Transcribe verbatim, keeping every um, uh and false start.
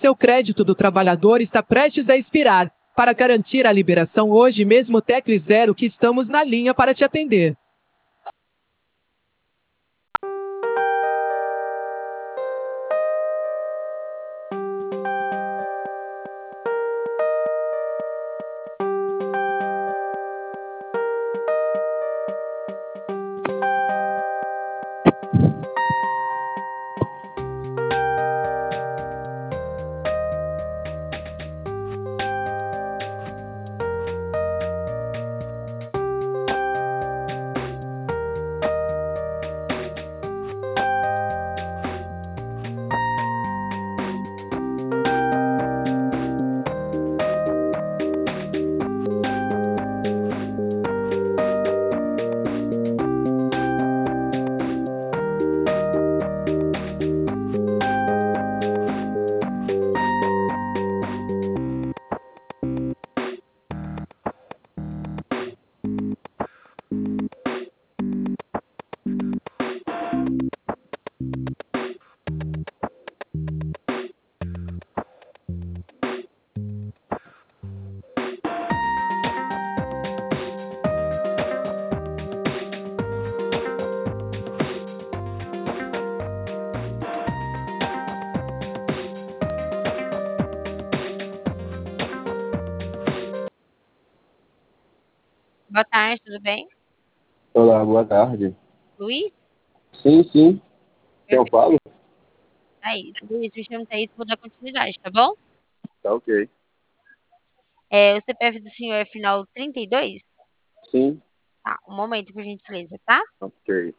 Seu crédito do trabalhador está prestes a expirar. Para garantir a liberação hoje mesmo, tecle zero que estamos na linha para te atender. Boa tarde, tudo bem? Olá, boa tarde. Luiz? Sim, sim. Quem eu Perfeito. falo? Thaís. Luiz, me chamo Thaís, vou dar continuidade, tá bom? Tá ok. É, o C P F do senhor é final trinta e dois? Sim, Tá, um momento, por gentileza, tá? ok.